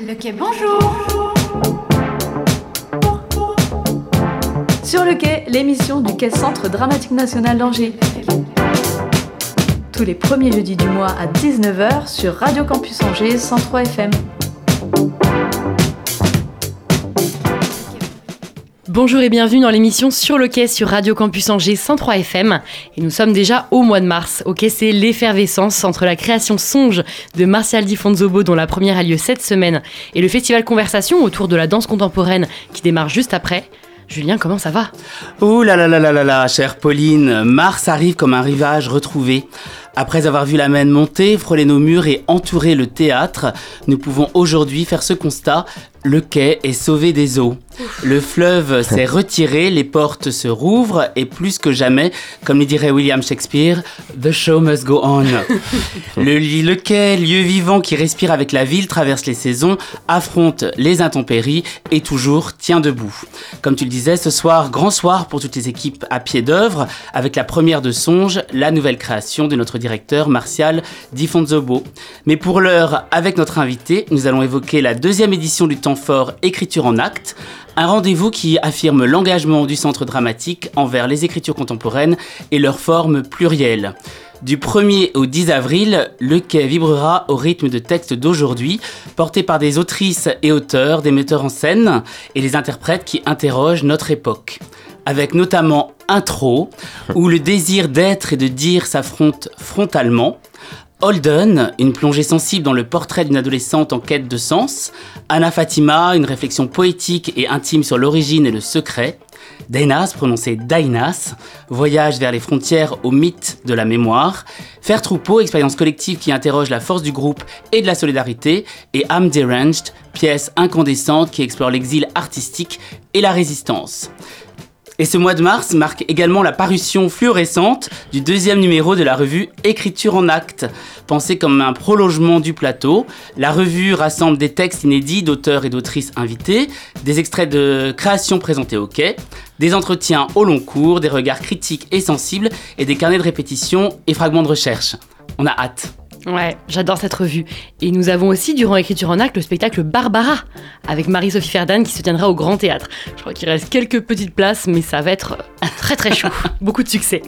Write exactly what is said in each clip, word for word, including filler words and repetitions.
Le Quai, bonjour. Sur le Quai, l'émission du Quai Centre Dramatique National d'Angers. Tous les premiers jeudis du mois à dix-neuf heures sur Radio Campus Angers cent trois F M. Bonjour et bienvenue dans l'émission Sur le Quai sur Radio Campus Angers cent trois F M. Et nous sommes déjà au mois de mars. Au Quai, c'est l'effervescence entre la création Songe de Martial Di Fonzobo, dont la première a lieu cette semaine, et le festival Conversation autour de la danse contemporaine qui démarre juste après. Julien, comment ça va ? Ouh là là là là là là, chère Pauline, mars arrive comme un rivage retrouvé. Après avoir vu la Maine monter, frôler nos murs et entourer le théâtre, nous pouvons aujourd'hui faire ce constat: le quai est sauvé des eaux. Le fleuve s'est retiré, les portes se rouvrent et plus que jamais, comme le dirait William Shakespeare, the show must go on. Le, le quai, lieu vivant qui respire avec la ville, traverse les saisons, affronte les intempéries et toujours tient debout. Comme tu le disais, ce soir, grand soir pour toutes les équipes à pied d'œuvre, avec la première de Songe, la nouvelle création de notre directeur Martial Di Fonzobo. Mais pour l'heure, avec notre invité, nous allons évoquer la deuxième édition du temps fort Écriture en actes, un rendez-vous qui affirme l'engagement du Centre dramatique envers les écritures contemporaines et leur forme plurielle. Du premier au dix avril, le Quai vibrera au rythme de textes d'aujourd'hui, portés par des autrices et auteurs, des metteurs en scène et des interprètes qui interrogent notre époque. Avec notamment Intro, où le désir d'être et de dire s'affrontent frontalement. Holden, une plongée sensible dans le portrait d'une adolescente en quête de sens. Anna Fatima, une réflexion poétique et intime sur l'origine et le secret. Dainas, prononcé Dainas, voyage vers les frontières au mythe de la mémoire. Faire troupeau, expérience collective qui interroge la force du groupe et de la solidarité. Et Am Deranged, pièce incandescente qui explore l'exil artistique et la résistance. Et ce mois de mars marque également la parution fluorescente du deuxième numéro de la revue Écriture en actes. Pensée comme un prolongement du plateau, la revue rassemble des textes inédits d'auteurs et d'autrices invités, des extraits de créations présentées au Quai, des entretiens au long cours, des regards critiques et sensibles et des carnets de répétition et fragments de recherche. On a hâte. Ouais, j'adore cette revue. Et nous avons aussi, durant Écriture en actes, le spectacle Barbara, avec Marie-Sophie Ferdan qui se tiendra au Grand Théâtre. Je crois qu'il reste quelques petites places, mais ça va être très très chaud. Beaucoup de succès.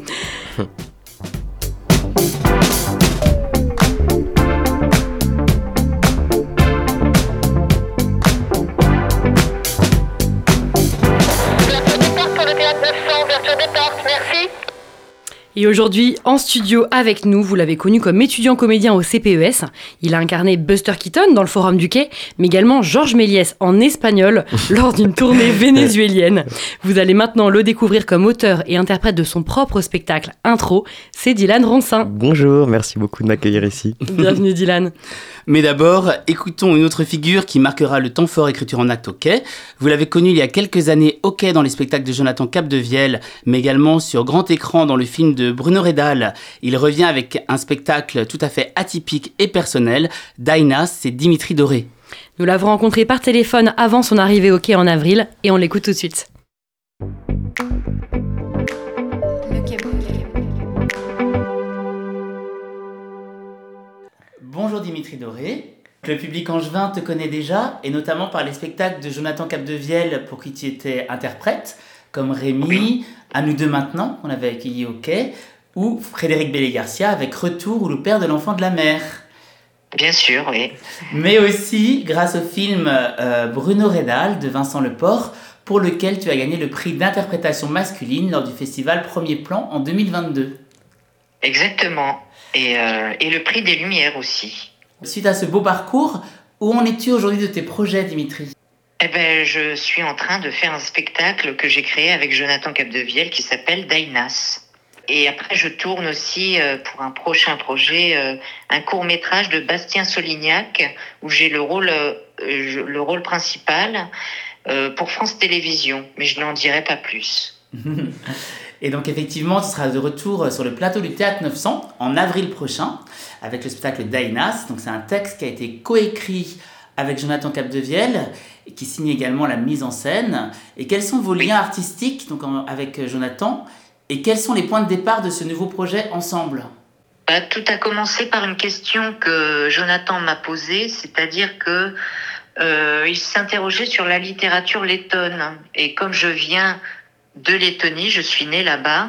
Et aujourd'hui, en studio avec nous, vous l'avez connu comme étudiant comédien au C P E S. Il a incarné Buster Keaton dans le Forum du Quai, mais également Georges Méliès en espagnol lors d'une tournée vénézuélienne. Vous allez maintenant le découvrir comme auteur et interprète de son propre spectacle Intro. C'est Dylan Roncin. Bonjour, merci beaucoup de m'accueillir ici. Bienvenue Dylan. Mais d'abord, écoutons une autre figure qui marquera le temps fort Écriture en actes au Quai. Vous l'avez connu il y a quelques années au Quai dans les spectacles de Jonathan Capdevielle, mais également sur grand écran dans le film de Bruno Redal. Il revient avec un spectacle tout à fait atypique et personnel. Dainas, c'est Dimitri Doré. Nous l'avons rencontré par téléphone avant son arrivée au Quai en avril et on l'écoute tout de suite. Bonjour Dimitri Doré. Le public angevin te connaît déjà, et notamment par les spectacles de Jonathan Capdevielle pour qui tu étais interprète, comme Rémi, oui. À nous deux maintenant, qu'on avait accueilli au Quai, ou Frédéric Bellé-Garcia avec Retour ou le père de l'enfant de la mer. Bien sûr, oui. Mais aussi grâce au film euh, Bruno Redal de Vincent Leport, pour lequel tu as gagné le prix d'interprétation masculine lors du festival Premier Plan en deux mille vingt-deux. Exactement. Et, euh, et le prix des Lumières aussi. Suite à ce beau parcours, où en es-tu aujourd'hui de tes projets, Dimitri ? Eh ben, je suis en train de faire un spectacle que j'ai créé avec Jonathan Capdevielle qui s'appelle Dainas. Et après, je tourne aussi euh, pour un prochain projet euh, un court-métrage de Bastien Solignac où j'ai le rôle, euh, je, le rôle principal euh, pour France Télévisions. Mais je n'en dirai pas plus. Et donc effectivement, tu seras de retour sur le plateau du Théâtre neuf cents en avril prochain avec le spectacle Dainas. Donc c'est un texte qui a été coécrit avec Jonathan Capdevielle et qui signe également la mise en scène. Et quels sont vos liens artistiques donc, avec Jonathan et quels sont les points de départ de ce nouveau projet ensemble ? Bah, tout a commencé par une question que Jonathan m'a posée, c'est-à-dire que euh, il s'interrogeait sur la littérature lettonne. Et comme je viens de Lettonie, je suis née là-bas,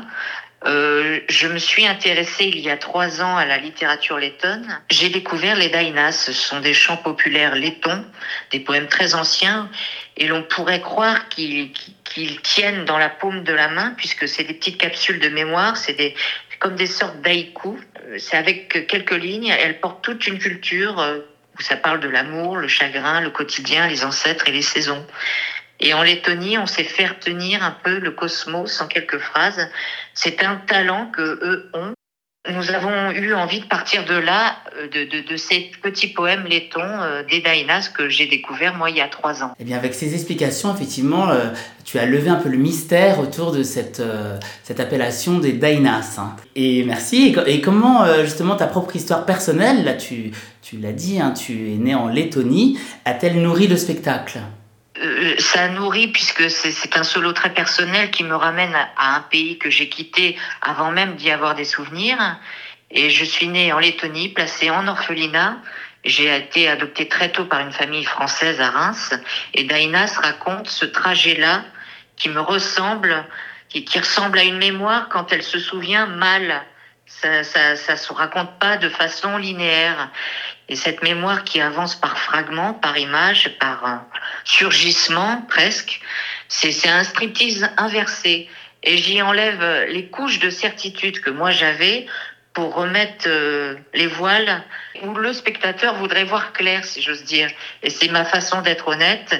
euh, je me suis intéressée il y a trois ans à la littérature lettonne. J'ai découvert les dainas. Ce sont des chants populaires lettons, des poèmes très anciens, et l'on pourrait croire qu'ils, qu'ils tiennent dans la paume de la main, puisque c'est des petites capsules de mémoire, c'est des, comme des sortes d'haïkus. C'est avec quelques lignes, elles portent toute une culture où ça parle de l'amour, le chagrin, le quotidien, les ancêtres et les saisons. Et en Lettonie, on sait faire tenir un peu le cosmos en quelques phrases. C'est un talent que eux ont. Nous avons eu envie de partir de là, de, de, de ces petits poèmes lettons euh, des dainas que j'ai découverts moi il y a trois ans. Eh bien, avec ces explications, effectivement, euh, tu as levé un peu le mystère autour de cette, euh, cette appellation des dainas. Hein. Et merci. Et, et comment, euh, justement, ta propre histoire personnelle, là, tu, tu l'as dit, hein, tu es né en Lettonie, a-t-elle nourri le spectacle ? Euh, ça nourrit puisque c'est, c'est un solo très personnel qui me ramène à, à un pays que j'ai quitté avant même d'y avoir des souvenirs. Et je suis née en Lettonie, placée en orphelinat. J'ai été adoptée très tôt par une famille française à Reims. Et Dainas raconte ce trajet-là qui me ressemble, qui, qui ressemble à une mémoire quand elle se souvient mal. Ça, ça, ça se raconte pas de façon linéaire. Et cette mémoire qui avance par fragments, par images, par euh, surgissement presque, c'est, c'est un striptease inversé. Et j'y enlève les couches de certitude que moi j'avais pour remettre euh, les voiles où le spectateur voudrait voir clair, si j'ose dire. Et c'est ma façon d'être honnête.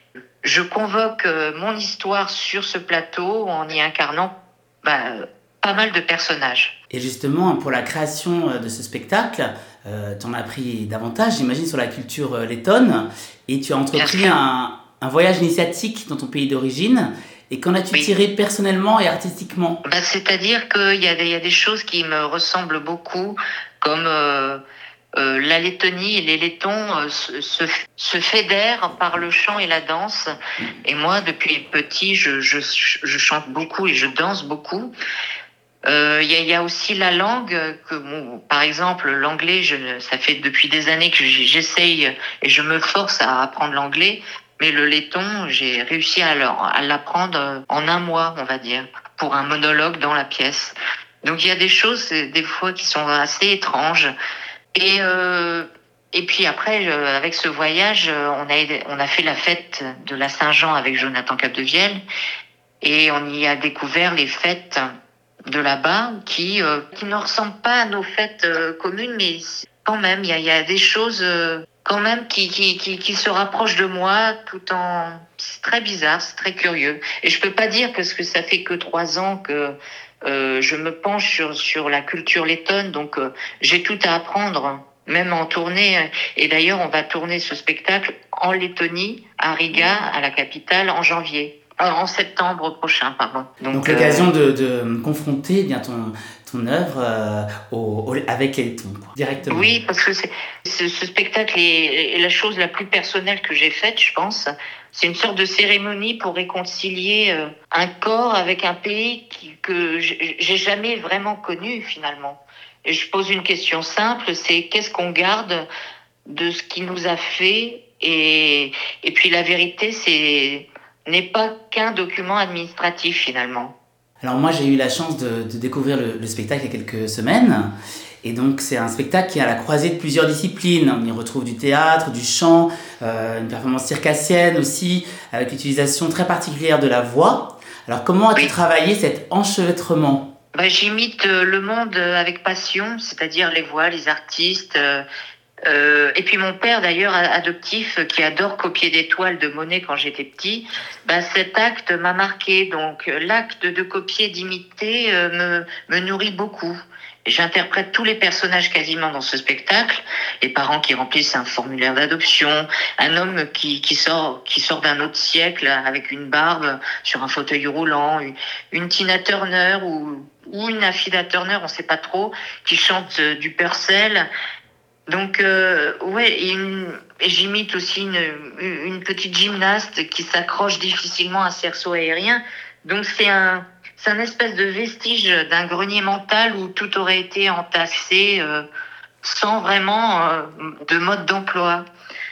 Je convoque euh, mon histoire sur ce plateau en y incarnant bah, pas mal de personnages. Et justement, pour la création de ce spectacle, euh, tu en as appris davantage, j'imagine, sur la culture lettonne, et tu as entrepris un, un voyage initiatique dans ton pays d'origine. Et qu'en as-tu oui. tiré personnellement et artistiquement ? Bah, c'est-à-dire qu'il y a, des, il y a des choses qui me ressemblent beaucoup, comme euh, euh, la Lettonie et les Lettons euh, se, se, se fédèrent par le chant et la danse. Et moi, depuis petit, je, je, je chante beaucoup et je danse beaucoup. Il euh, y, y a aussi la langue, que, bon, par exemple l'anglais, je, ça fait depuis des années que j'essaye et je me force à apprendre l'anglais, mais le letton, j'ai réussi à, à l'apprendre en un mois, on va dire, pour un monologue dans la pièce. Donc il y a des choses, des fois, qui sont assez étranges. Et, euh, et puis après, avec ce voyage, on a, on a fait la fête de la Saint-Jean avec Jonathan Capdevielle et on y a découvert les fêtes de là-bas qui euh, qui ne ressemblent pas à nos fêtes euh, communes, mais quand même il y a il y a des choses euh, quand même qui qui qui qui se rapprochent de moi, tout en c'est très bizarre, c'est très curieux. Et je peux pas dire parce que ça fait que trois ans que euh, je me penche sur sur la culture lettonne, donc euh, j'ai tout à apprendre, même en tournée. Et d'ailleurs, on va tourner ce spectacle en Lettonie, à Riga, à la capitale, en janvier. En septembre prochain, pardon. Donc, Donc l'occasion euh... de, de confronter eh bien ton, ton œuvre euh, au, au, avec les lettons, quoi, directement. Oui, parce que c'est, ce, ce spectacle est, est la chose la plus personnelle que j'ai faite, je pense. C'est une sorte de cérémonie pour réconcilier euh, un corps avec un pays qui, que j'ai jamais vraiment connu finalement. Et je pose une question simple, c'est qu'est-ce qu'on garde de ce qui nous a fait et, et puis la vérité, c'est... n'est pas qu'un document administratif finalement. Alors moi j'ai eu la chance de, de découvrir le, le spectacle il y a quelques semaines et donc c'est un spectacle qui est à la croisée de plusieurs disciplines. On y retrouve du théâtre, du chant, euh, une performance circassienne aussi avec l'utilisation très particulière de la voix. Alors comment as-tu oui. travaillé cet enchevêtrement ? Bah, j'imite le monde avec passion, c'est-à-dire les voix, les artistes... Euh, Euh, et puis mon père d'ailleurs adoptif qui adore copier des toiles de Monet quand j'étais petit, ben cet acte m'a marqué. Donc l'acte de copier, d'imiter euh, me, me nourrit beaucoup. Et j'interprète tous les personnages quasiment dans ce spectacle. Les parents qui remplissent un formulaire d'adoption, un homme qui, qui sort qui sort d'un autre siècle avec une barbe sur un fauteuil roulant, une, une Tina Turner ou, ou une Affida Turner, on sait pas trop, qui chante euh, du Purcell. Donc, euh, ouais, et, une, et j'imite aussi une, une petite gymnaste qui s'accroche difficilement à un cerceau aérien. Donc, c'est un, c'est un espèce de vestige d'un grenier mental où tout aurait été entassé euh, sans vraiment euh, de mode d'emploi.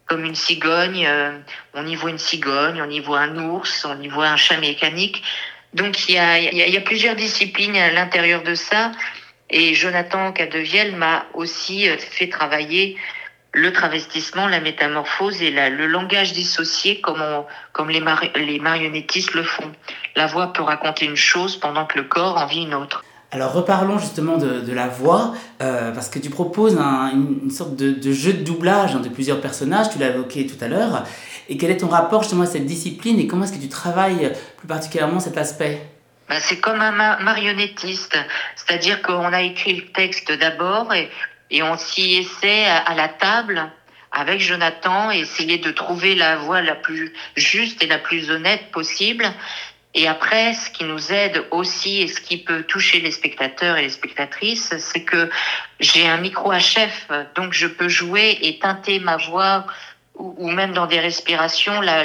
comme une cigogne. Euh, on y voit une cigogne, on y voit un ours, on y voit un chat mécanique. Donc il y a, il y a, il y a plusieurs disciplines à l'intérieur de ça. Et Jonathan Capdevielle m'a aussi fait travailler le travestissement, la métamorphose et la, le langage dissocié comme, on, comme les, mar, les marionnettistes le font. La voix peut raconter une chose pendant que le corps en vit une autre. Alors reparlons justement de, de la voix, euh, parce que tu proposes un, une, une sorte de, de jeu de doublage hein, de plusieurs personnages, tu l'as évoqué tout à l'heure. Et quel est ton rapport justement à cette discipline et comment est-ce que tu travailles plus particulièrement cet aspect ? Ben, c'est comme un ma- marionnettiste, c'est-à-dire qu'on a écrit le texte d'abord et, et on s'y essaie à, à la table avec Jonathan, essayer de trouver la voix la plus juste et la plus honnête possible. Et après, ce qui nous aide aussi et ce qui peut toucher les spectateurs et les spectatrices, c'est que j'ai un micro à chef, donc je peux jouer et teinter ma voix ou, ou même dans des respirations, la,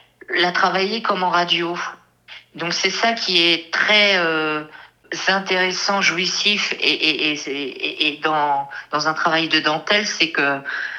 la travailler comme en radio. Donc c'est ça qui est très euh, intéressant, jouissif et, et, et, et, et dans, dans un travail de dentelle, c'est que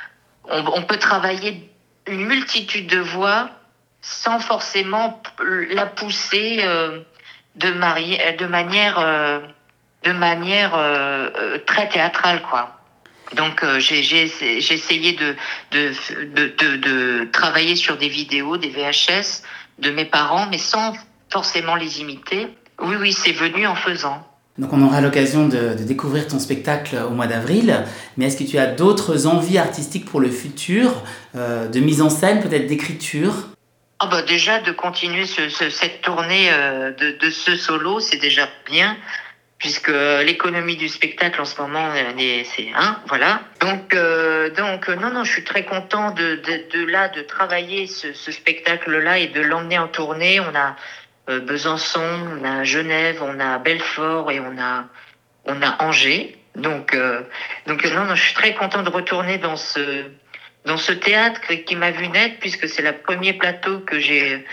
on, on peut travailler une multitude de voix sans forcément la pousser euh, de, mari- de manière, euh, de manière euh, très théâtrale, quoi. Donc euh, j'ai, j'ai, j'ai essayé de, de, de, de, de travailler sur des vidéos, des V H S de mes parents, mais sans forcément les imiter. Oui, oui, c'est venu en faisant. Donc on aura l'occasion de, de découvrir ton spectacle au mois d'avril, mais est-ce que tu as d'autres envies artistiques pour le futur, euh, de mise en scène, peut-être d'écriture ? Ah bah déjà de continuer ce, ce, cette tournée euh, de, de ce solo, c'est déjà bien, puisque l'économie du spectacle en ce moment, c'est hein, voilà. Donc euh, donc non non, je suis très content de de, de là de travailler ce, ce spectacle-là et de l'emmener en tournée. On a euh, Besançon, on a Genève, on a Belfort et on a on a Angers. Donc euh, donc non non, je suis très content de retourner dans ce dans ce théâtre qui m'a vu naître, puisque c'est le premier plateau que j'ai,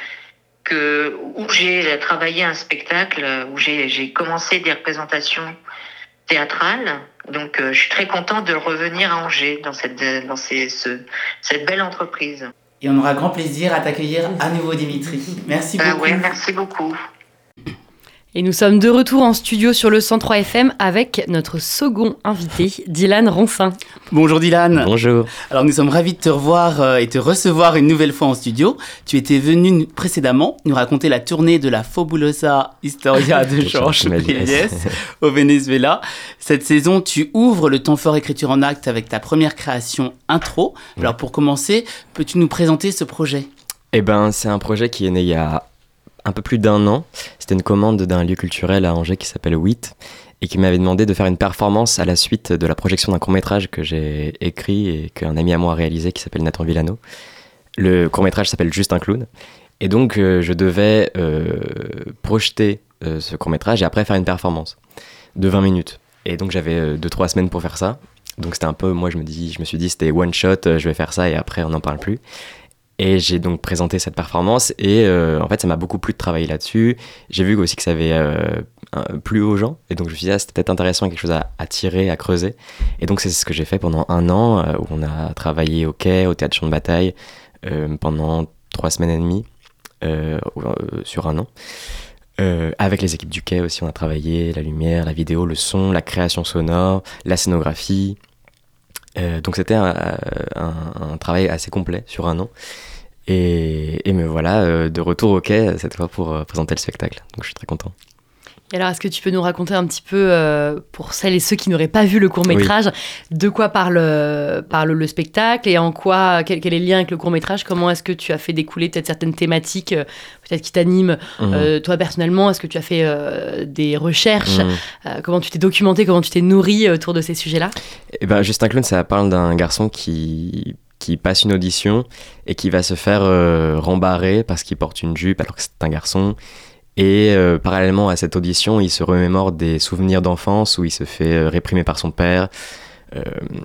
que, où j'ai travaillé un spectacle, où j'ai, j'ai commencé des représentations théâtrales. Donc, euh, je suis très contente de revenir à Angers dans cette, dans ces, ce, cette belle entreprise. Et on aura grand plaisir à t'accueillir à nouveau, Dimitri. Merci ben beaucoup. Ouais, merci beaucoup. Et nous sommes de retour en studio sur le cent trois F M avec notre second invité, Dylan Roncin. Bonjour Dylan. Bonjour. Alors nous sommes ravis de te revoir euh, et te recevoir une nouvelle fois en studio. Tu étais venu précédemment nous raconter la tournée de la Fabulosa Historia de Georges Méliès au Venezuela. Cette saison, tu ouvres le temps fort écriture en acte avec ta première création Intro. Ouais. Alors pour commencer, peux-tu nous présenter ce projet ? Eh ben, c'est un projet qui est né il y a un peu plus d'un an. C'était une commande d'un lieu culturel à Angers qui s'appelle huit et qui m'avait demandé de faire une performance à la suite de la projection d'un court-métrage que j'ai écrit et qu'un ami à moi a réalisé qui s'appelle Nathan Villano. Le court-métrage s'appelle Juste un clown. Et donc, euh, je devais euh, projeter euh, ce court-métrage et après faire une performance de vingt minutes. Et donc, j'avais deux trois semaines pour faire ça. Donc, c'était un peu, moi, je me, dis, je me suis dit, c'était one shot, je vais faire ça et après, on n'en parle plus. Et j'ai donc présenté cette performance et euh, en fait ça m'a beaucoup plu de travailler là-dessus. J'ai vu aussi que ça avait euh, plu aux gens et donc je me suis dit ah, c'était peut-être intéressant, quelque chose à, à tirer, à creuser. Et donc c'est ce que j'ai fait pendant un an euh, où on a travaillé au Quai, au Théâtre Champ de Bataille euh, pendant trois semaines et demie euh, euh, sur un an. Euh, avec les équipes du Quai aussi on a travaillé la lumière, la vidéo, le son, la création sonore, la scénographie. Euh, donc c'était un, un, un travail assez complet sur un an. Et, et me voilà euh, de retour au Quai cette fois pour euh, présenter le spectacle. Donc je suis très content. Et alors, est-ce que tu peux nous raconter un petit peu, euh, pour celles et ceux qui n'auraient pas vu le court-métrage, oui. de quoi parle, euh, parle le spectacle et en quoi, quel, quel est le lien avec le court-métrage ? Comment est-ce que tu as fait découler peut-être certaines thématiques, euh, peut-être qui t'animent mmh. euh, toi personnellement ? Est-ce que tu as fait euh, des recherches ? mmh. euh, Comment tu t'es documenté ? Comment tu t'es nourri autour de ces sujets-là ? Eh ben, Juste un clown, ça parle d'un garçon qui... qui passe une audition et qui va se faire euh, rembarrer parce qu'il porte une jupe alors que c'est un garçon. Et euh, parallèlement à cette audition, il se remémore des souvenirs d'enfance où il se fait euh, réprimer par son père. Euh,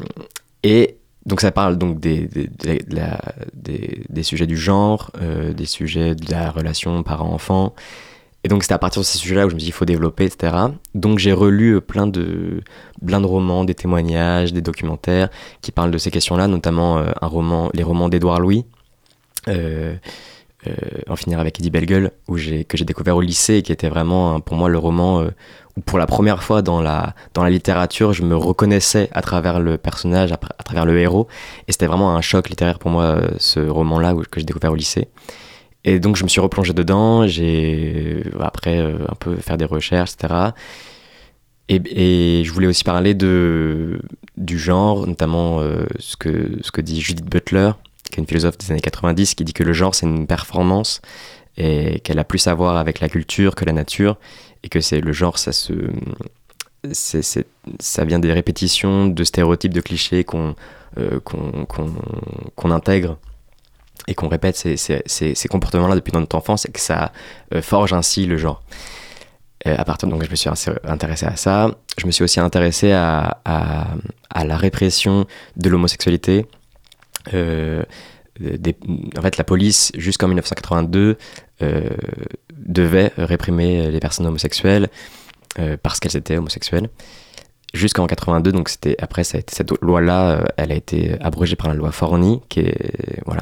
et donc ça parle donc des, des, des, de la, des, des sujets du genre, euh, des sujets de la relation parent-enfant. Et donc c'était à partir de ces sujets-là où je me dis il faut développer, et cetera. Donc j'ai relu plein de, plein de romans, des témoignages, des documentaires qui parlent de ces questions-là, notamment euh, un roman, les romans d'Édouard Louis, euh, euh, En finir avec Eddie Bellegueule, où j'ai, que j'ai découvert au lycée et qui était vraiment pour moi le roman euh, où pour la première fois dans la, dans la littérature je me reconnaissais à travers le personnage, à, à travers le héros. Et c'était vraiment un choc littéraire pour moi, euh, ce roman-là où, que j'ai découvert au lycée. Et donc je me suis replongé dedans, j'ai après euh, un peu faire des recherches, et cetera. Et, et je voulais aussi parler de, du genre, notamment euh, ce, que, ce que dit Judith Butler, qui est une philosophe des années quatre-vingt-dix, qui dit que le genre c'est une performance et qu'elle a plus à voir avec la culture que la nature, et que c'est le genre, ça se, c'est, c'est, ça vient des répétitions de stéréotypes, de clichés qu'on, euh, qu'on, qu'on, qu'on intègre et qu'on répète ces, ces, ces, ces comportements-là depuis notre enfance, et que ça euh, forge ainsi le genre. Euh, à partir, donc je me suis intéressé à ça. Je me suis aussi intéressé à, à, à la répression de l'homosexualité. Euh, des, en fait, la police, jusqu'en dix-neuf cent quatre-vingt-deux, euh, devait réprimer les personnes homosexuelles euh, parce qu'elles étaient homosexuelles. Jusqu'en quatre-vingt-deux, donc c'était, après ça a été, cette loi-là, euh, elle a été abrogée par la loi Forny, qui est, voilà.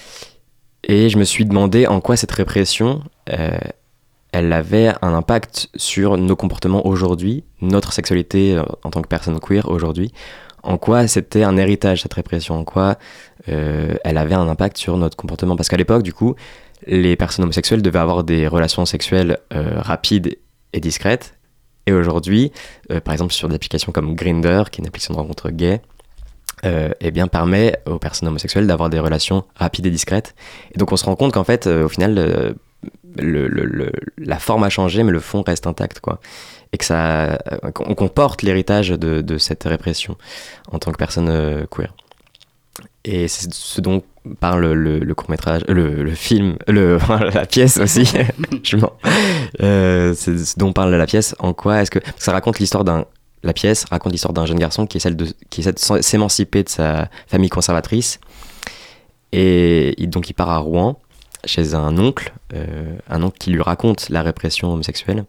Et je me suis demandé en quoi cette répression, euh, elle avait un impact sur nos comportements aujourd'hui, notre sexualité euh, en tant que personne queer aujourd'hui, en quoi c'était un héritage, cette répression, en quoi euh, elle avait un impact sur notre comportement. Parce qu'à l'époque, du coup, les personnes homosexuelles devaient avoir des relations sexuelles euh, rapides et discrètes. Et aujourd'hui, euh, par exemple sur des applications comme Grindr, qui est une application de rencontre gay, euh, eh bien, permet aux personnes homosexuelles d'avoir des relations rapides et discrètes. Et donc on se rend compte qu'en fait, euh, au final, euh, le, le, le, la forme a changé, mais le fond reste intact, quoi. Et que ça, qu'on, qu'on porte l'héritage de, de cette répression en tant que personne euh, queer. Et c'est ce dont parle le, le court-métrage, le, le film, le, la pièce aussi, je mens. Euh, c'est ce dont parle la pièce, en quoi est-ce que... Parce que ça raconte l'histoire d'un... La pièce raconte l'histoire d'un jeune garçon qui essaie de, qui essaie de s'émanciper de sa famille conservatrice. Et il, donc il part à Rouen, chez un oncle, euh, un oncle qui lui raconte la répression homosexuelle.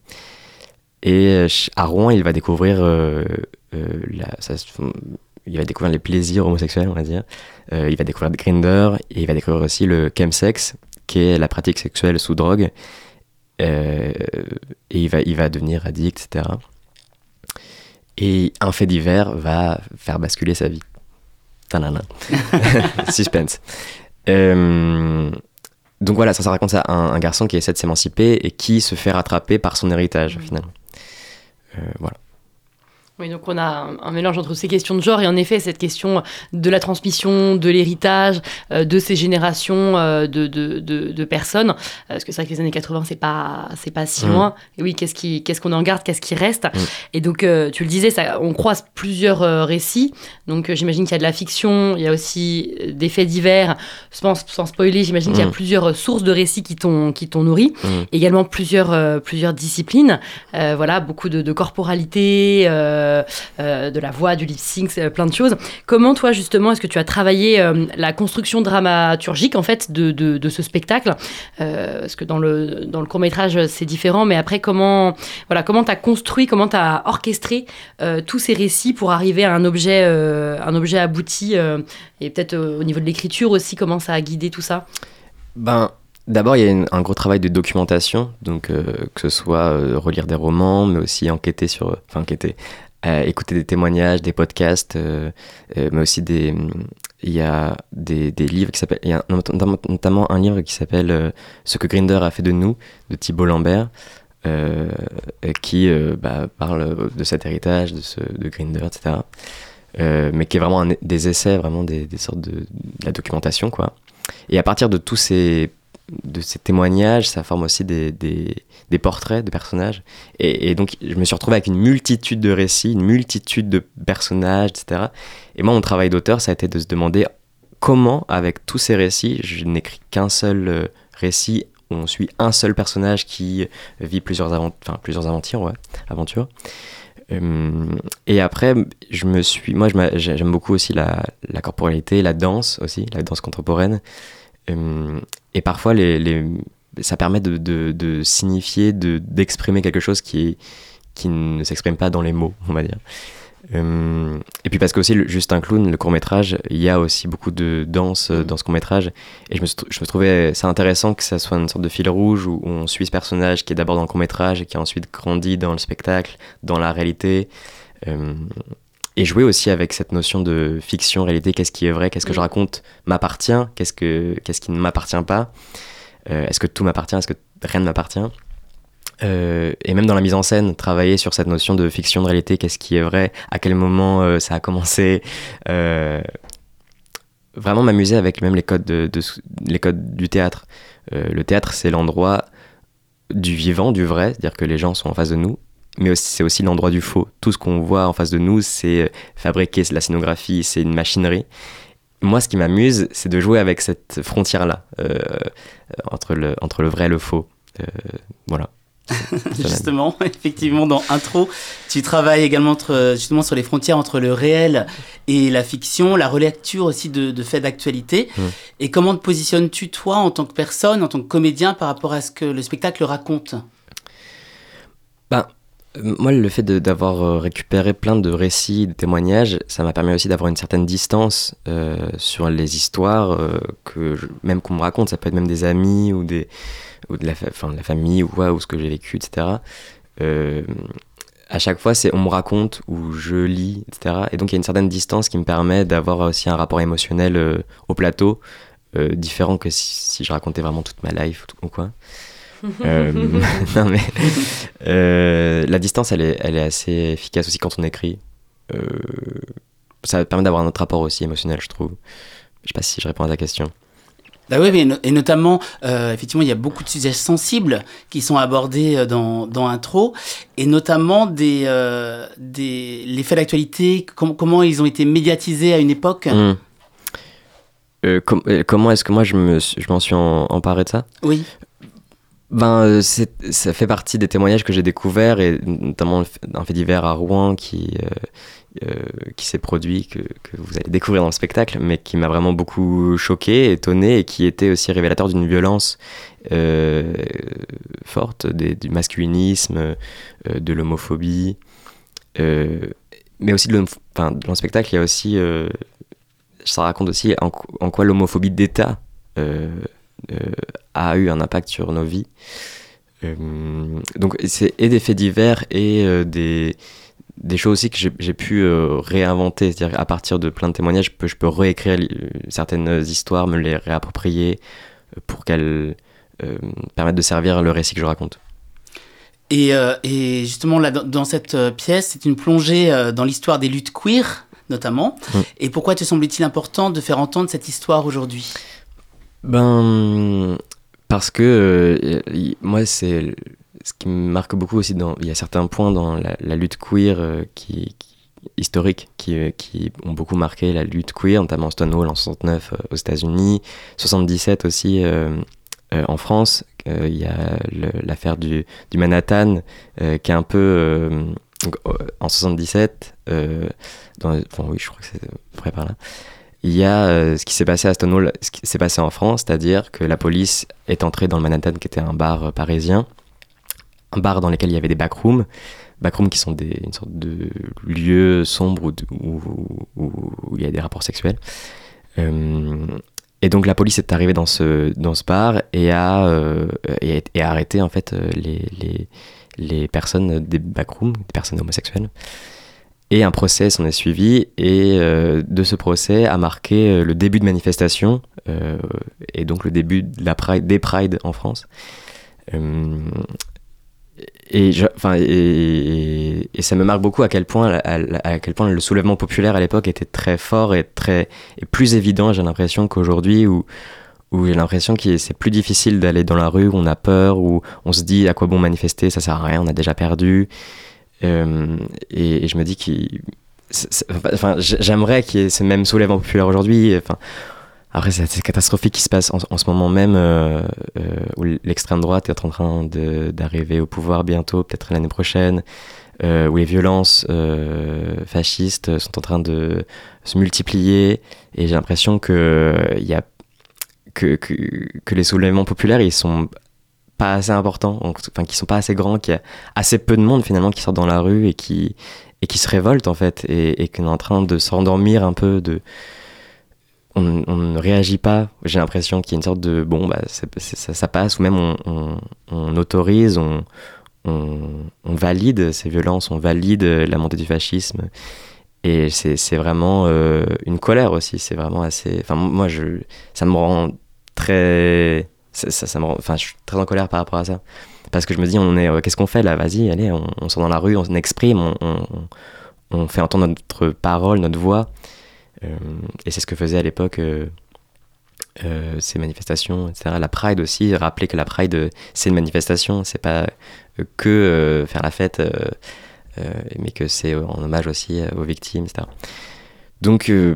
Et à Rouen, il va découvrir... Euh, euh, la, ça, il va découvrir les plaisirs homosexuels, on va dire. Euh, il va découvrir Grindr, et il va découvrir aussi le chemsex, qui est la pratique sexuelle sous drogue. Euh, et il va, il va devenir addict, et cetera. Et un fait divers va faire basculer sa vie. Tanana. Suspense. Euh, donc voilà, ça, ça raconte ça, un, un garçon qui essaie de s'émanciper et qui se fait rattraper par son héritage, finalement. Euh, voilà. Oui, donc on a un, un mélange entre ces questions de genre et en effet cette question de la transmission, de l'héritage, euh, de ces générations euh, de, de, de, de personnes. Parce que c'est vrai que les années quatre-vingts, c'est pas, c'est pas si mmh. loin. Et oui, qu'est-ce, qui, qu'est-ce qu'on en garde, qu'est-ce qui reste mmh. Et donc, euh, tu le disais, ça, on croise plusieurs euh, récits. Donc, euh, j'imagine qu'il y a de la fiction, il y a aussi des faits divers. Sans, sans spoiler, j'imagine mmh. qu'il y a plusieurs sources de récits qui t'ont, qui t'ont nourri. Mmh. Également plusieurs, euh, plusieurs disciplines. Euh, voilà, beaucoup de, de corporalité, euh, Euh, de la voix, du lip sync, euh, plein de choses. Comment toi justement est-ce que tu as travaillé euh, la construction dramaturgique en fait de, de, de ce spectacle euh, parce que dans le, dans le court-métrage c'est différent, mais après comment voilà, comment tu as construit, comment tu as orchestré euh, tous ces récits pour arriver à un objet, euh, un objet abouti euh, et peut-être euh, au niveau de l'écriture aussi, comment ça a guidé tout ça? Ben D'abord, il y a une, un gros travail de documentation, donc euh, que ce soit euh, relire des romans, mais aussi enquêter sur, enfin enquêter, euh, écouter des témoignages, des podcasts, euh, euh, mais aussi des, il y a des, des livres qui s'appellent, il y a notamment, notamment un livre qui s'appelle euh, Ce que Grindr a fait de nous, de Thibault Lambert, euh, qui euh, bah, parle de cet héritage, de, ce, de Grindr, et cetera. Euh, mais qui est vraiment un, des essais, vraiment des, des sortes de, de la documentation, quoi. Et à partir de tous ces de ces témoignages, ça forme aussi des, des, des portraits de personnages. Et, et donc, je me suis retrouvé avec une multitude de récits, une multitude de personnages, et cetera. Et moi, mon travail d'auteur, ça a été de se demander comment, avec tous ces récits, je n'écris qu'un seul récit où on suit un seul personnage qui vit plusieurs, avant- enfin, plusieurs aventures, ouais, aventures. Euh, et après, je me suis... Moi, je j'aime beaucoup aussi la, la corporalité, la danse aussi, la danse contemporaine. Euh, et parfois, les, les, ça permet de, de, de signifier, de, d'exprimer quelque chose qui, est, qui ne s'exprime pas dans les mots, on va dire. Euh, et puis parce que aussi le, juste un clown, le court-métrage, il y a aussi beaucoup de danse dans ce court-métrage, et je me, je me trouvais ça intéressant que ça soit une sorte de fil rouge où, où on suit ce personnage qui est d'abord dans le court-métrage et qui a ensuite grandi dans le spectacle, dans la réalité, euh, et jouer aussi avec cette notion de fiction, réalité, qu'est-ce qui est vrai, qu'est-ce que je raconte m'appartient, qu'est-ce, que, qu'est-ce qui ne m'appartient pas, euh, est-ce que tout m'appartient, est-ce que rien ne m'appartient. Euh, et même dans la mise en scène, travailler sur cette notion de fiction, de réalité, qu'est-ce qui est vrai, à quel moment euh, ça a commencé, euh, vraiment m'amuser avec même les codes, de, de, les codes du théâtre. Euh, le théâtre, c'est l'endroit du vivant, du vrai, c'est-à-dire que les gens sont en face de nous, mais aussi, c'est aussi l'endroit du faux. Tout ce qu'on voit en face de nous, c'est fabriqué, c'est de la scénographie, c'est une machinerie. Moi, ce qui m'amuse, c'est de jouer avec cette frontière-là, euh, entre, le, entre le vrai et le faux. Euh, voilà. Justement, effectivement, dans Intro, tu travailles également entre, justement sur les frontières entre le réel et la fiction, la relecture aussi de, de faits d'actualité. Mmh. Et comment te positionnes-tu, toi, en tant que personne, en tant que comédien, par rapport à ce que le spectacle raconte ? Ben, moi, le fait de, d'avoir récupéré plein de récits, de témoignages, ça m'a permis aussi d'avoir une certaine distance euh, sur les histoires, euh, que je, même qu'on me raconte, ça peut être même des amis ou des... ou de la, fa- enfin, de la famille, ou, ouais, ou ce que j'ai vécu, et cetera. Euh, à chaque fois, c'est on me raconte, ou je lis, et cetera. Et donc, il y a une certaine distance qui me permet d'avoir aussi un rapport émotionnel euh, au plateau, euh, différent que si, si je racontais vraiment toute ma life, ou, ou quoi. euh, non, mais euh, la distance, elle est, elle est assez efficace aussi quand on écrit. Euh, ça permet d'avoir un autre rapport aussi émotionnel, je trouve. Je sais pas si je réponds à ta question. Bah oui, mais no- et notamment, euh, effectivement, il y a beaucoup de sujets sensibles qui sont abordés dans, dans Intro, et notamment des, euh, des, les faits d'actualité, com- comment ils ont été médiatisés à une époque. Mmh. Euh, com- euh, comment est-ce que moi je, me, suis- je m'en suis en- emparé de ça ? Oui. Ben, euh, c'est, ça fait partie des témoignages que j'ai découverts, et notamment un fait divers à Rouen qui, euh, euh, qui s'est produit, que, que vous allez découvrir dans le spectacle, mais qui m'a vraiment beaucoup choqué, étonné, et qui était aussi révélateur d'une violence euh, forte, des, du masculinisme, euh, de l'homophobie, euh, mais aussi de l'homo- enfin, dans le spectacle, il y a aussi, euh, ça raconte aussi en, en quoi l'homophobie d'État euh, Euh, a eu un impact sur nos vies. Euh, donc c'est et des faits divers et euh, des, des choses aussi que j'ai, j'ai pu euh, réinventer, c'est-à-dire à partir de plein de témoignages, je peux, je peux réécrire li- certaines histoires, me les réapproprier euh, pour qu'elles euh, permettent de servir le récit que je raconte. Et, euh, et justement, là, dans, dans cette euh, pièce, c'est une plongée euh, dans l'histoire des luttes queer, notamment. Mmh. Et pourquoi te semble-t-il important de faire entendre cette histoire aujourd'hui ? Ben, parce que euh, y, moi, c'est ce qui me marque beaucoup aussi. Dans, il y a certains points dans la, la lutte queer euh, qui, qui, historiques qui, euh, qui ont beaucoup marqué la lutte queer, notamment Stonewall en soixante-neuf euh, aux États-Unis, soixante-dix-sept aussi euh, euh, en France. Il euh, y a le, l'affaire du, du Manhattan euh, qui est un peu. Euh, donc, en soixante-dix-sept, euh, dans, bon, oui, je crois que c'est près par là. Il y a euh, ce qui s'est passé à Stonewall, ce qui s'est passé en France, c'est-à-dire que la police est entrée dans le Manhattan, qui était un bar euh, parisien, un bar dans lequel il y avait des backrooms, backrooms qui sont des, une sorte de lieux sombres où, où, où, où il y a des rapports sexuels. Euh, et donc la police est arrivée dans ce, dans ce bar et a, euh, et, et a arrêté en fait les, les, les personnes des backrooms, des personnes homosexuelles. Et un procès s'en est suivi, et euh, de ce procès a marqué euh, le début de manifestations, euh, et donc le début de la Pride, des Pride en France. Euh, et, je, et, et ça me marque beaucoup à quel point, à, à quel point le soulèvement populaire à l'époque était très fort et, très, et plus évident, j'ai l'impression, qu'aujourd'hui, où, où j'ai l'impression que c'est plus difficile d'aller dans la rue, où on a peur, où on se dit à quoi bon manifester, ça sert à rien, on a déjà perdu. Euh, et, et je me dis qu'il, enfin, j'aimerais qu'il y ait ce même soulèvement populaire aujourd'hui. Enfin, après, c'est, c'est catastrophique qui se passe en, en ce moment même, euh, euh, où l'extrême droite est en train de, d'arriver au pouvoir bientôt, peut-être l'année prochaine, euh, où les violences euh, fascistes sont en train de se multiplier. Et j'ai l'impression que, y a, que, que, que les soulèvements populaires, ils sont pas assez importants, enfin qui sont pas assez grands, qu'il y a assez peu de monde finalement qui sort dans la rue et qui et qui se révolte en fait, et, et qu'on est en train de s'endormir un peu, de on, on ne réagit pas. J'ai l'impression qu'il y a une sorte de bon bah c'est, c'est, ça, ça passe, ou même on, on, on autorise, on, on, on valide ces violences, on valide la montée du fascisme, et c'est, c'est vraiment euh, une colère aussi. C'est vraiment assez. Enfin moi je ça me rend très ça, ça, ça me rend, enfin je suis très en colère par rapport à ça. Parce que je me dis, on est, euh, qu'est-ce qu'on fait là ? Vas-y, allez, on, on sort dans la rue, on exprime, on, on, on fait entendre notre parole, notre voix. Euh, et c'est ce que faisaient à l'époque euh, euh, ces manifestations, et cetera. La Pride aussi, rappeler que la Pride, euh, c'est une manifestation, c'est pas euh, que euh, faire la fête, euh, euh, mais que c'est en hommage aussi aux victimes, et cetera. Donc, euh,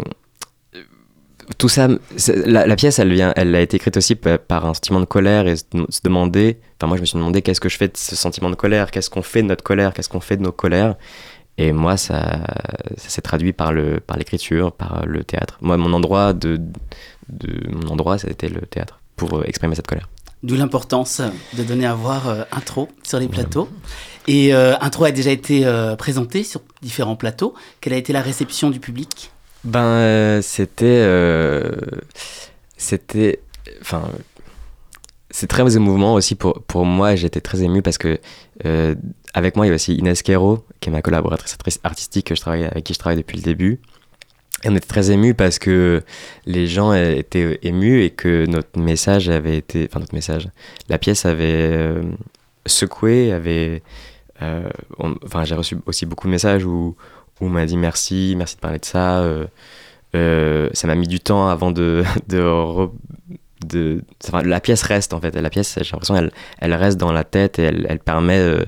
tout ça, la, la pièce, elle, vient, elle a été écrite aussi par, par un sentiment de colère, et se, se demander, enfin moi je me suis demandé qu'est-ce que je fais de ce sentiment de colère, qu'est-ce qu'on fait de notre colère, qu'est-ce qu'on fait de nos colères, et moi ça, ça s'est traduit par, le, par l'écriture, par le théâtre. Moi mon endroit, de, de, mon endroit ça a été le théâtre, pour exprimer cette colère. D'où l'importance de donner à voir euh, Intro sur les plateaux. Ouais. Et euh, Intro a déjà été euh, présenté sur différents plateaux. Quelle a été la réception du public ? Ben, euh, c'était, euh, c'était, enfin, c'est très émouvant aussi pour, pour moi. J'étais très ému parce que euh, avec moi il y a aussi Inès Quero, qui est ma collaboratrice artistique que je travaille, avec qui je travaille depuis le début. Et on était très émus parce que les gens étaient émus et que notre message avait été, enfin notre message, la pièce avait euh, secoué, avait, euh, on, enfin j'ai reçu aussi beaucoup de messages où où on m'a dit merci, merci de parler de ça. Euh, euh, ça m'a mis du temps avant de... de, re, de enfin, la pièce reste, en fait. La pièce, j'ai l'impression, elle, elle reste dans la tête et elle, elle permet... Euh,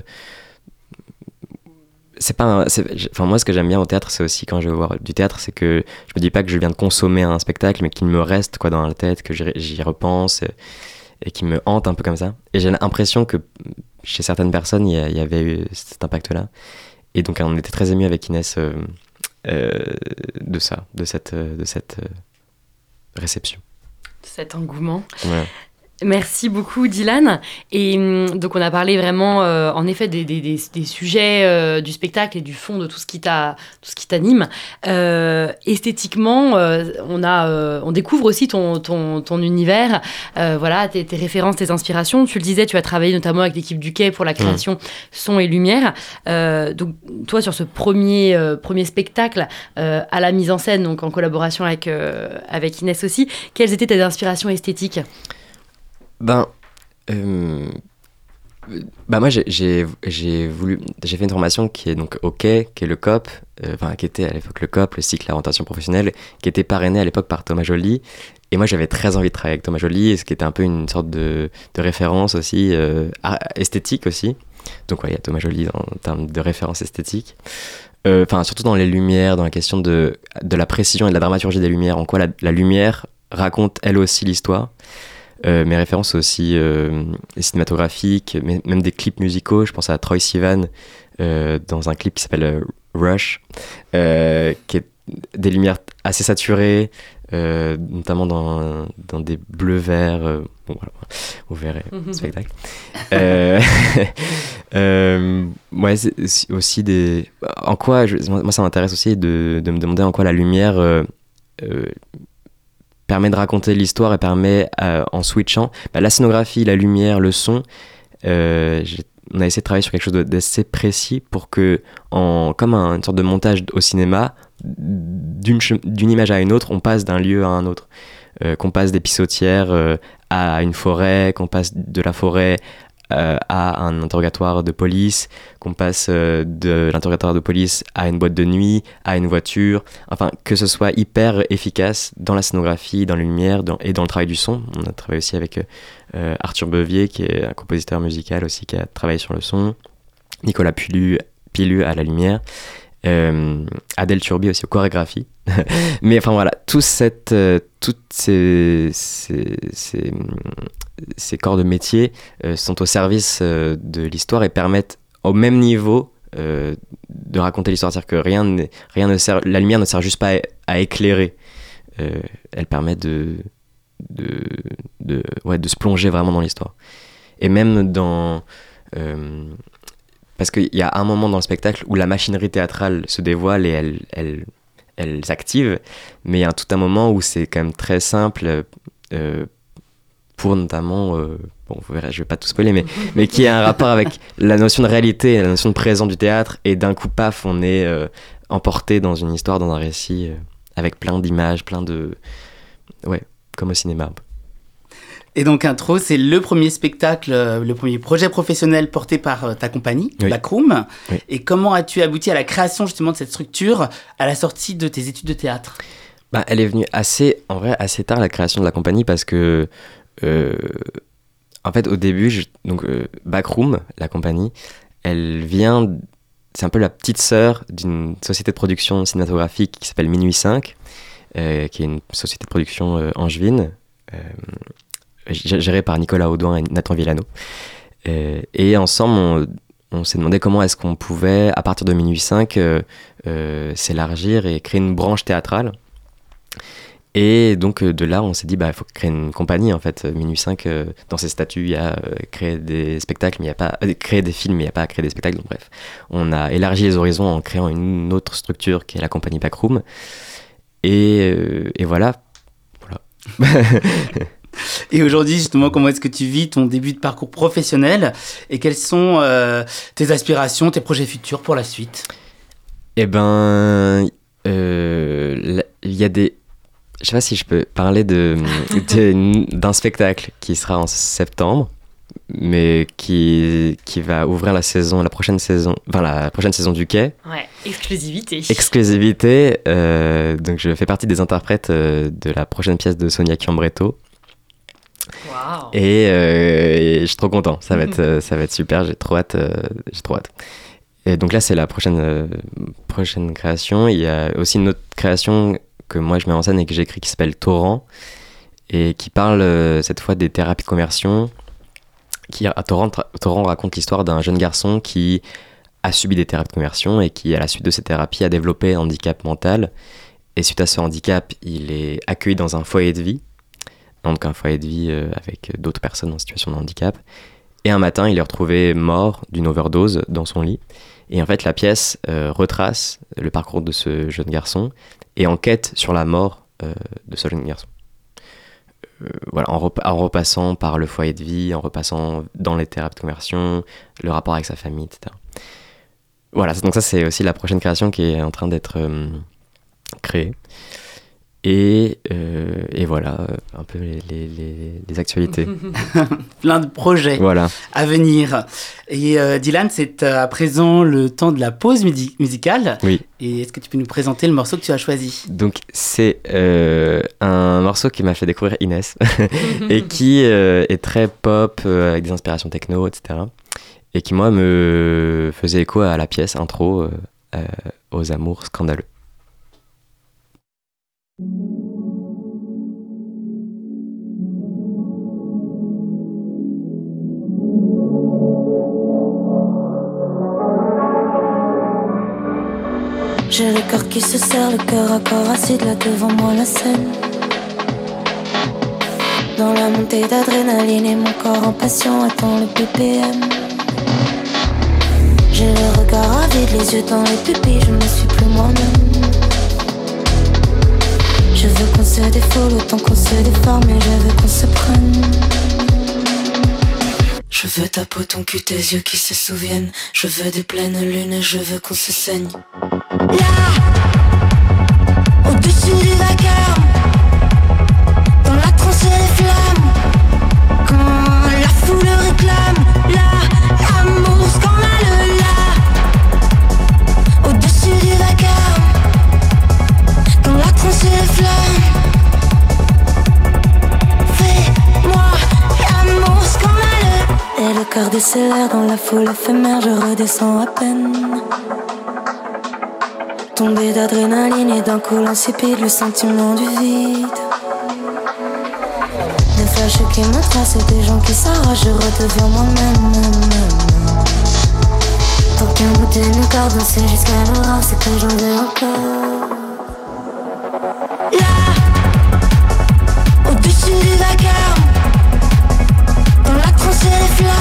c'est pas un, c'est, enfin, moi, ce que j'aime bien au théâtre, c'est aussi, quand je vais voir du théâtre, c'est que je me dis pas que je viens de consommer un spectacle, mais qu'il me reste quoi, dans la tête, que j'y, j'y repense et, et qu'il me hante un peu comme ça. Et j'ai l'impression que chez certaines personnes, il y, y avait eu cet impact-là. Et donc on était très émus avec Inès euh, euh, de ça, de cette, de cette euh, réception. Cet engouement. Ouais. Merci beaucoup Dylan. Et donc on a parlé vraiment euh, en effet des, des, des, des sujets euh, du spectacle et du fond de tout ce qui, t'a, tout ce qui t'anime. Euh, esthétiquement, euh, on, a, euh, on découvre aussi ton, ton, ton univers, euh, voilà, tes, tes références, tes inspirations. Tu le disais, tu as travaillé notamment avec l'équipe du Quai pour la création mmh. son et lumière. Euh, donc toi sur ce premier, euh, premier spectacle euh, à la mise en scène, donc en collaboration avec, euh, avec Inès aussi, quelles étaient tes inspirations esthétiques ? Ben, euh, bah moi j'ai, j'ai, j'ai voulu, j'ai fait une formation qui est donc au Quai, qui est le C O P, euh, enfin qui était à l'époque le C O P, le cycle d'orientation professionnelle, qui était parrainé à l'époque par Thomas Joly. Et moi j'avais très envie de travailler avec Thomas Joly, ce qui était un peu une sorte de, de référence aussi, euh, esthétique aussi. Donc ouais, il y a Thomas Joly en termes de référence esthétique. Enfin, euh, surtout dans les lumières, dans la question de, de la précision et de la dramaturgie des lumières, en quoi la, la lumière raconte elle aussi l'histoire. Euh, mes références aussi euh, cinématographiques, mais même des clips musicaux. Je pense à Troye Sivan euh, dans un clip qui s'appelle euh, Rush, euh, qui est des lumières assez saturées, euh, notamment dans, dans des bleus-verts. Euh, bon, voilà, vous verrez le spectacle. euh, euh, ouais, c'est, c'est aussi des. En quoi, je, moi, ça m'intéresse aussi de, de me demander en quoi la lumière. Euh, euh, permet de raconter l'histoire et permet, euh, en switchant, bah, la scénographie, la lumière, le son, euh, on a essayé de travailler sur quelque chose d'assez précis pour que, en, comme un, une sorte de montage au cinéma, d'une, d'une image à une autre, on passe d'un lieu à un autre. Euh, qu'on passe des pissotières euh, à une forêt, qu'on passe de la forêt euh, à un interrogatoire de police, qu'on passe euh, de l'interrogatoire de police à une boîte de nuit, à une voiture, enfin que ce soit hyper efficace dans la scénographie, dans les lumières dans, et dans le travail du son. On a travaillé aussi avec euh, Arthur Bevier, qui est un compositeur musical aussi, qui a travaillé sur le son, Nicolas Pilu, Pilu à la lumière, euh, Adèle Turbi aussi aux chorégraphies. Mais enfin voilà, tout cette, euh, toutes ces, ces, ces, ces corps de métier euh, sont au service euh, de l'histoire et permettent au même niveau euh, de raconter l'histoire. C'est-à-dire que rien, n'est, rien ne sert, la lumière ne sert juste pas à, à éclairer, euh, elle permet de, de, de, ouais, de se plonger vraiment dans l'histoire. Et même dans... Euh, parce qu'il y a un moment dans le spectacle où la machinerie théâtrale se dévoile et elle, elle, elle s'active, mais il y a tout un moment où c'est quand même très simple, euh, pour notamment... Euh, bon, vous verrez, je vais pas tout spoiler, mais, mais qui a un rapport avec la notion de réalité, la notion de présent du théâtre, et d'un coup, paf, on est euh, emporté dans une histoire, dans un récit, euh, avec plein d'images, plein de... Ouais, comme au cinéma. Et donc Intro, c'est le premier spectacle, euh, le premier projet professionnel porté par euh, ta compagnie, oui. Backroom. Oui. Et comment as-tu abouti à la création justement de cette structure à la sortie de tes études de théâtre ? Bah, elle est venue assez, en vrai, assez tard, la création de la compagnie, parce que... Euh, en fait, au début, je, donc, euh, Backroom, la compagnie, elle vient... C'est un peu la petite sœur d'une société de production cinématographique qui s'appelle Minuit cinq, euh, qui est une société de production euh, angevine, euh, gérée par Nicolas Audouin et Nathan Villano. Euh, et ensemble, on, on s'est demandé comment est-ce qu'on pouvait, à partir de Minuit cinq, euh, euh, s'élargir et créer une branche théâtrale. Et donc de là, on s'est dit, bah, il faut créer une compagnie, en fait. Minuit cinq, euh, dans ses statuts, il y a euh, créer des spectacles, mais il n'y a pas... Euh, créer des films, mais il n'y a pas à créer des spectacles. Donc bref, on a élargi les horizons en créant une autre structure qui est la compagnie Backroom. Et, euh, et voilà. Voilà. Et aujourd'hui, justement, comment est-ce que tu vis ton début de parcours professionnel et quelles sont euh, tes aspirations, tes projets futurs pour la suite ? Eh ben, euh, il y a des... Je sais pas si je peux parler de, de, d'un spectacle qui sera en septembre, mais qui, qui va ouvrir la saison, la prochaine saison, enfin la prochaine saison du Quai. Ouais, exclusivité. Exclusivité. Euh, donc je fais partie des interprètes euh, de la prochaine pièce de Sonia Chiambretto. Waouh. Et, euh, et je suis trop content. Ça va être, euh, ça va être super. J'ai trop hâte. Euh, j'ai trop hâte. Et donc là, c'est la prochaine, euh, prochaine création. Il y a aussi une autre création que moi je mets en scène et que j'écris qui s'appelle Torrent et qui parle euh, cette fois des thérapies de conversion. Qui, à Torrent, Torrent raconte l'histoire d'un jeune garçon qui a subi des thérapies de conversion et qui, à la suite de ces thérapies, a développé un handicap mental. Et suite à ce handicap, il est accueilli dans un foyer de vie, donc un foyer de vie euh, avec d'autres personnes en situation de handicap. Et un matin, il est retrouvé mort d'une overdose dans son lit. Et en fait, la pièce euh, retrace le parcours de ce jeune garçon et enquête sur la mort euh, de ce jeune garçon. Euh, voilà, en, rep- en repassant par le foyer de vie, en repassant dans les thérapies de conversion, le rapport avec sa famille, et cetera. Voilà, donc ça c'est aussi la prochaine création qui est en train d'être euh, créée. Et, euh, et voilà, un peu les, les, les, les actualités. Plein de projets voilà. à venir. Et euh, Dylan, c'est à présent le temps de la pause midi- musicale. Oui. Et est-ce que tu peux nous présenter le morceau que tu as choisi ? Donc c'est euh, un morceau qui m'a fait découvrir Inès et qui euh, est très pop, euh, avec des inspirations techno, et cetera. Et qui, moi, me faisait écho à la pièce intro euh, euh, aux amours scandaleux. J'ai le cœur qui se serre, le cœur à corps assis là devant moi la scène. Dans la montée d'adrénaline et mon corps en passion attend le B P M. J'ai le regard avide, les yeux dans les pupilles, je ne suis plus moi-même. Je veux qu'on se défoule autant qu'on se déforme et je veux qu'on se prenne. Je veux ta peau, ton cul, tes yeux qui se souviennent. Je veux des pleines lunes, je veux qu'on se saigne. Là, au-dessus du vacarme, dans la transe et les flammes, quand la foule réclame, là, l'amour scandaleux, là, au-dessus du vacarme, dans la transe et les flammes, fais-moi l'amour scandaleux. Et le cœur décélère dans la foule éphémère, je redescends à peine. Tombé d'adrénaline et d'un coup l'insipide, le sentiment du vide. Des flashs qui me tracent et des gens qui s'arrachent, je redeviens moi-même. Tant qu'un bout de nos corps danser jusqu'à l'aura, c'est que j'en veux encore. Là, au-dessus du vacarme, dans la transe et les flammes.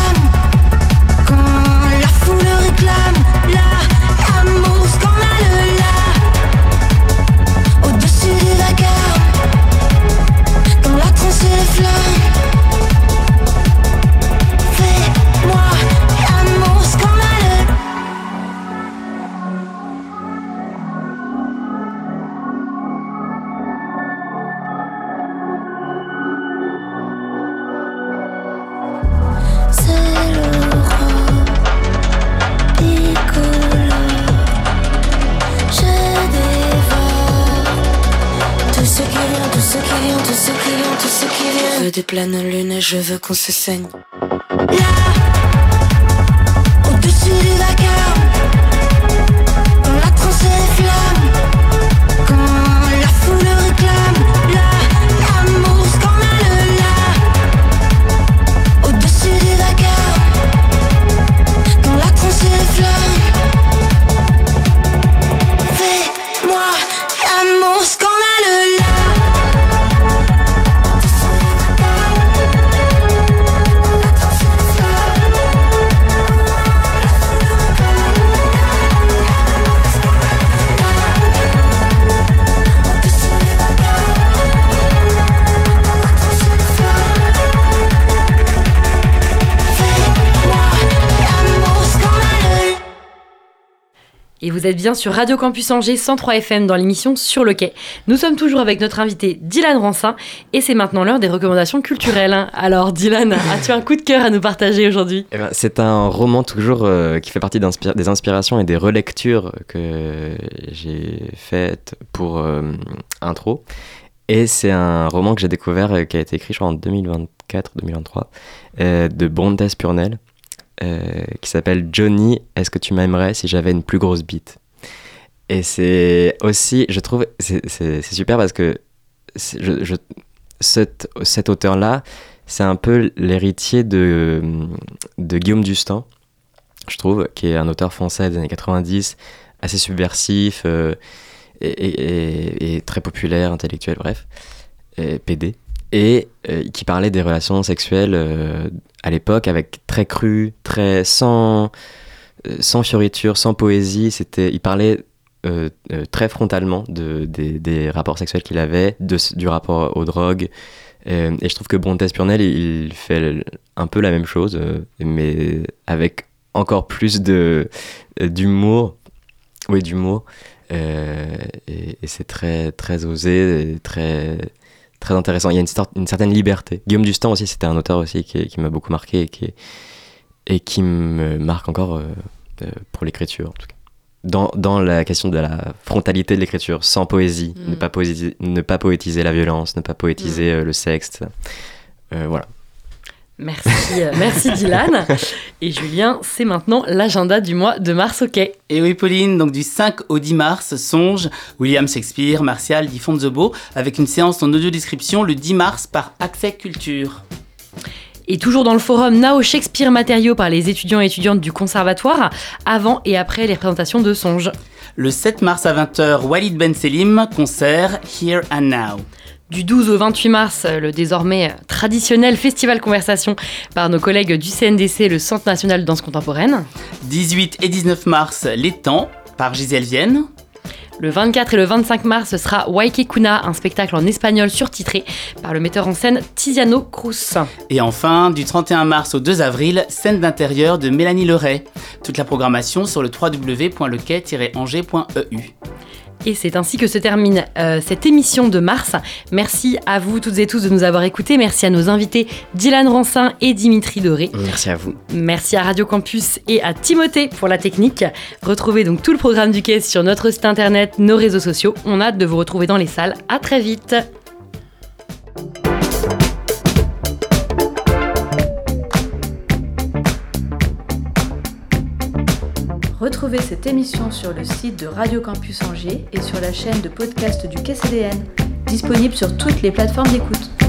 ce qui vient, tout ce qui vient, tout ce qui vient. Je veux des pleines lunes et je veux qu'on se saigne. Là, au-dessus du vacarme, dans la transe et les flammes, quand la foule réclame, là, l'amour scandaleux, là, au-dessus du vacarme, dans la transe et les flammes. Fais-moi l'amour scandaleux, là. Et vous êtes bien sur Radio Campus Angers cent trois F M dans l'émission Sur le quai. Nous sommes toujours avec notre invité Dylan Rancin et c'est maintenant l'heure des recommandations culturelles. Alors Dylan, as-tu un coup de cœur à nous partager aujourd'hui ? Eh ben, c'est un roman toujours euh, qui fait partie d'inspira- des inspirations et des relectures que j'ai faites pour euh, Intro. Et c'est un roman que j'ai découvert euh, qui a été écrit je crois en deux mille vingt-quatre deux mille vingt-trois euh, de Brandes Purnell. Euh, qui s'appelle Johnny, est-ce que tu m'aimerais si j'avais une plus grosse bite ? Et c'est aussi, je trouve, c'est, c'est, c'est super parce que c'est, je, je, cet, cet auteur-là, c'est un peu l'héritier de, de Guillaume Dustan, je trouve, qui est un auteur français des années quatre-vingt-dix, assez subversif euh, et, et, et, et très populaire, intellectuel, bref, et P D. Et euh, qui parlait des relations sexuelles euh, à l'époque avec très cru, très sans, euh, sans fioriture, sans poésie. C'était, il parlait euh, euh, très frontalement de, des, des rapports sexuels qu'il avait, de, du rapport aux drogues. Euh, et je trouve que Brandes Purnell, il, il fait un peu la même chose, euh, mais avec encore plus de, d'humour. Oui, d'humour. Euh, et, et c'est très, très osé, et très... très intéressant, il y a une, une certaine liberté. Guillaume Dustan aussi, c'était un auteur aussi qui, qui m'a beaucoup marqué et qui, et qui me marque encore euh, euh, pour l'écriture en tout cas. Dans, dans la question de la frontalité de l'écriture, sans poésie, mmh. ne, pas poétiser, ne pas poétiser la violence, ne pas poétiser mmh. euh, le sexe, euh, voilà. Merci, euh, merci Dylan. Et Julien, c'est maintenant l'agenda du mois de mars au quai. Et oui Pauline, donc du cinq au dix mars, Songe, William Shakespeare, Martial, Di Fonzebo, avec une séance en audio-description le dix mars par Accès Culture. Et toujours dans le forum Nao Shakespeare Matériaux par les étudiants et étudiantes du conservatoire, avant et après les présentations de Songe. Le sept mars à vingt heures, Walid Ben Selim, concert Here and Now. Du douze au vingt-huit mars, le désormais traditionnel Festival Conversation par nos collègues du C N D C, le Centre National de Danse Contemporaine. dix-huit et dix-neuf mars, Les Temps, par Gisèle Vienne. Le vingt-quatre et le vingt-cinq mars, ce sera Waikekuna, un spectacle en espagnol surtitré par le metteur en scène Tiziano Cruz. Et enfin, du trente et un mars au deux avril, Scène d'intérieur de Mélanie Leray. Toute la programmation sur le w w w point le quai tiret angers point e u. Et c'est ainsi que se termine euh, cette émission de mars. Merci à vous toutes et tous de nous avoir écoutés. Merci à nos invités Dylan Rancin et Dimitri Doré. Merci à vous. Merci à Radio Campus et à Timothée pour la technique. Retrouvez donc tout le programme du quai sur notre site internet, nos réseaux sociaux. On a hâte de vous retrouver dans les salles. À très vite. Retrouvez cette émission sur le site de Radio Campus Angers et sur la chaîne de podcast du Quai C D N, disponible sur toutes les plateformes d'écoute.